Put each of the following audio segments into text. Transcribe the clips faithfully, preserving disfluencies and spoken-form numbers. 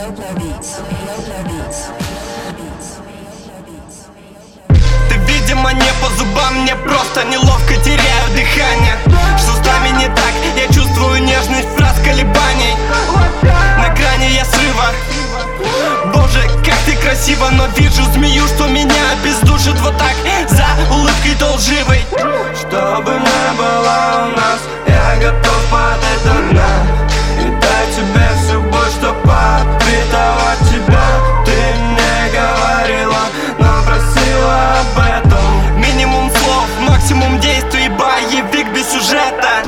Ты, видимо, не по зубам, мне просто неловко, теряю дыхание. Что с нами не так? Я чувствую нежность фраз колебаний. На грани я срыва. Боже, как ты красиво, но вижу змею, что меня обездушит вот так, за улыбкой-то лживой. Чтобы не было у нас, я готов падать до дна и дать тебе всю боль, что подпитывать тебя. Ты не говорила, но просила об этом. Минимум слов, максимум действий, боевик без сюжета.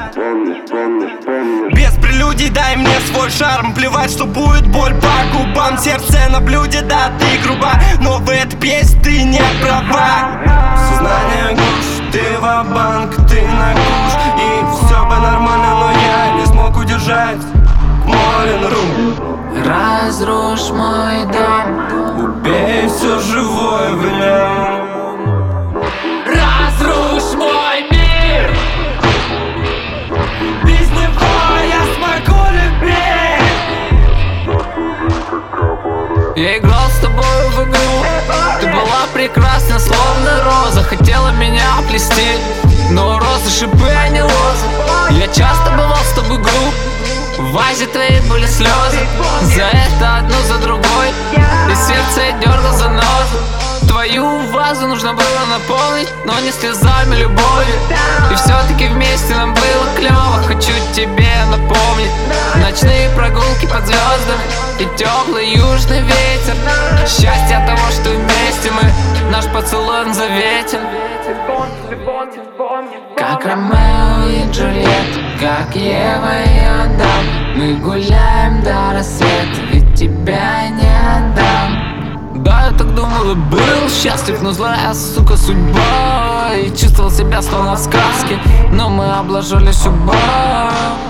Без прелюдий дай мне свой шарм. Плевать, что будет боль по губам. Сердце на блюде, да, ты груба, но в этой песне ты не права. Сознание гусь, ты ва-банк, ты на куш. И все бы нормально, но я не смог удержать Молин Рум. Разрушь мой дом, убей все живое в нем. разрушь мой мир. Без него я смогу любить. Я играл с тобой в игру, ты была прекрасна, словно роза. Хотела меня оплести, но розы шипы, а не лозы. Я часто бывал с тобой груб, в вазе твоей были слезы. За это одну за другой, и сердце я дергал за нос. Твою вазу нужно было наполнить, но не слезами, любовью. И все-таки вместе нам было клево. Хочу тебе напомнить ночные прогулки под звездами и теплый южный ветер. Счастье от того, что вместе мы, наш поцелуй он заветен. Как Ромео и Джульетта, как Ева и Адам. Мы гуляем до рассвета, ведь тебя не отдам. Да, я так думал и был счастлив, но злая, сука, судьба. И чувствовал себя словно в сказке, но мы обложили судьбу.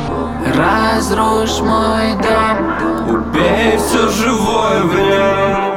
Разрушь мой дом, убей все живое в нем.